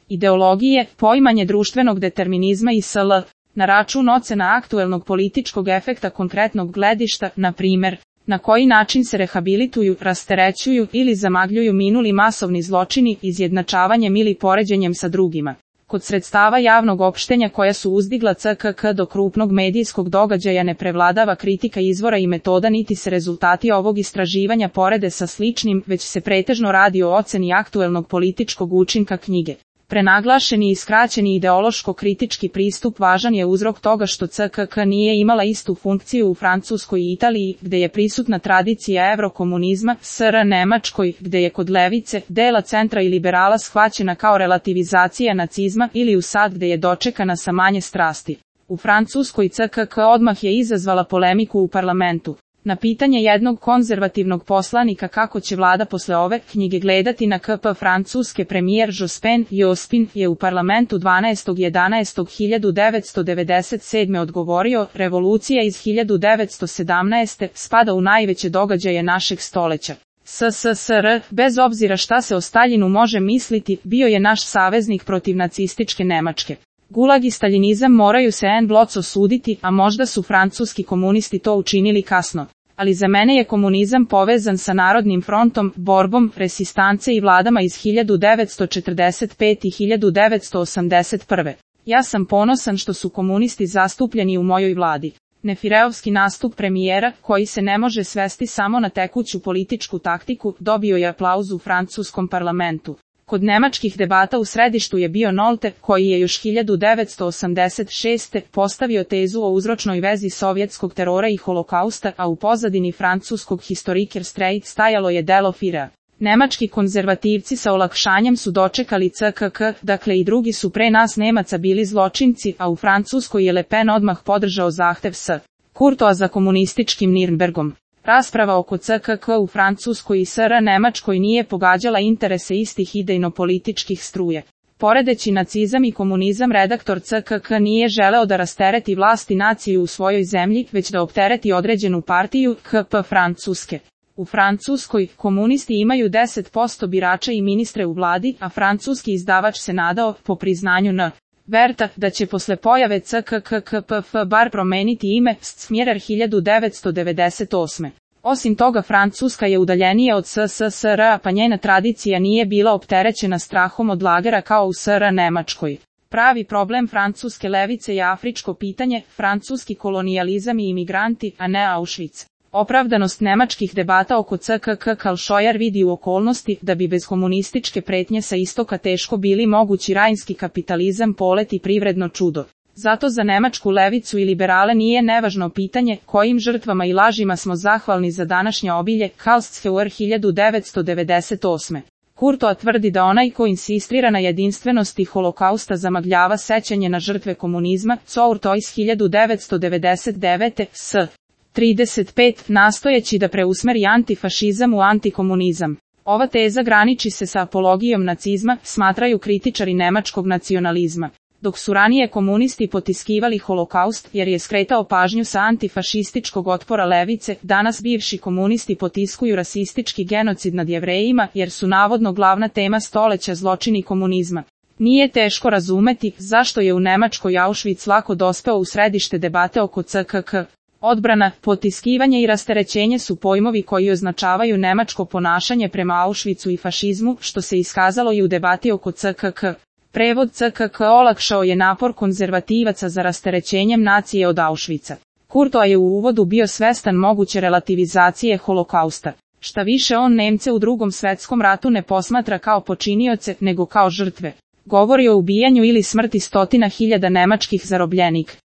ideologije, poimanje društvenog determinizma i sl. Na račun ocena aktuelnog političkog efekta konkretnog gledišta, na primer, na koji način se rehabilituju, rasterećuju ili zamagljuju minuli masovni zločini izjednačavanjem ili poređenjem sa drugima. Kod sredstava javnog opštenja koja su uzdigla CKK do krupnog medijskog događaja ne prevladava kritika izvora i metoda niti se rezultati ovog istraživanja porede sa sličnim, već se pretežno radi o oceni aktuelnog političkog učinka knjige. Prenaglašeni i skraćeni ideološko-kritički pristup važan je uzrok toga što CKK nije imala istu funkciju u Francuskoj i Italiji, gde je prisutna tradicija evrokomunizma, SR Nemačkoj, gde je kod levice, dela centra i liberala shvaćena kao relativizacija nacizma ili u SAD gde je dočekana sa manje strasti. U Francuskoj CKK odmah je izazvala polemiku u parlamentu. Na pitanje jednog konzervativnog poslanika kako će vlada posle ove knjige gledati na KP francuske, premijer Jospin je u parlamentu 12.11.1997. odgovorio: revolucija iz 1917. spada u najveće događaje našeg stoleća. SSSR, bez obzira šta se o Staljinu može misliti, bio je naš saveznik protiv nacističke Nemačke. Gulag i staljinizam moraju se en bloc osuditi, a možda su francuski komunisti to učinili kasno. Ali za mene je komunizam povezan sa Narodnim frontom, borbom, resistance i vladama iz 1945 i 1981. Ja sam ponosan što su komunisti zastupljeni u mojoj vladi. Nefireovski nastup premijera, koji se ne može svesti samo na tekuću političku taktiku, dobio je aplauz u francuskom parlamentu. Kod nemačkih debata u središtu je bio Nolte, koji je još 1986. postavio tezu o uzročnoj vezi sovjetskog terora i holokausta, a u pozadini francuskog historiker Streit stajalo je delo Firea. Nemački konzervativci sa olakšanjem su dočekali CKK, dakle i drugi su pre nas Nemaca bili zločinci, a u Francuskoj je Le Pen odmah podržao zahtev S. Courtois za komunističkim Nirnbergom. Rasprava oko CKK u Francuskoj i SR Nemačkoj nije pogađala interese istih idejno-političkih struje. Poredeći nacizam i komunizam, redaktor CKK nije želeo da rastereti vlast i naciju u svojoj zemlji, već da optereti određenu partiju, KP Francuske. U Francuskoj, komunisti imaju 10% birača i ministre u vladi, a francuski izdavač se nadao, po priznanju N. Verta, da će posle pojave CKKKPF bar promeniti ime, Smjerer 1998. Osim toga, Francuska je udaljenija od SSSR, pa njena tradicija nije bila opterećena strahom od lagera kao u SR Nemačkoj. Pravi problem francuske levice je afričko pitanje, francuski kolonijalizam i imigranti, a ne Auschwitz. Opravdanost nemačkih debata oko CKK Kalšojar vidi u okolnosti da bi bez komunističke pretnje sa istoka teško bili mogući rajnski kapitalizam, polet i privredno čudo. Zato za nemačku levicu i liberale nije nevažno pitanje kojim žrtvama i lažima smo zahvalni za današnje obilje, Karlsruhe 1998. Courtois tvrdi da onaj ko insistira na jedinstvenosti holokausta zamagljava sećanje na žrtve komunizma, Courtois 1999. s. 35, nastojeći da preusmeri antifašizam u antikomunizam. Ova teza graniči se sa apologijom nacizma, smatraju kritičari nemačkog nacionalizma. Dok su ranije komunisti potiskivali holokaust jer je skretao pažnju sa antifašističkog otpora levice, danas bivši komunisti potiskuju rasistički genocid nad Jevrejima jer su navodno glavna tema stoleća zločini komunizma. Nije teško razumeti zašto je u Nemačkoj Auschwitz lako dospeo u središte debate oko CKK. Odbrana, potiskivanje i rasterećenje su pojmovi koji označavaju nemačko ponašanje prema Auschwitzu i fašizmu, što se iskazalo i u debati oko CKK. Prevod CKK olakšao je napor konzervativaca za rasterećenjem nacije od Auschwitza. Courtois je u uvodu bio svestan moguće relativizacije holokausta. Šta više, on Nemce u Drugom svetskom ratu ne posmatra kao počinioce, nego kao žrtve. Govori o ubijanju ili smrti stotina hiljada nemačkih zarobljenika.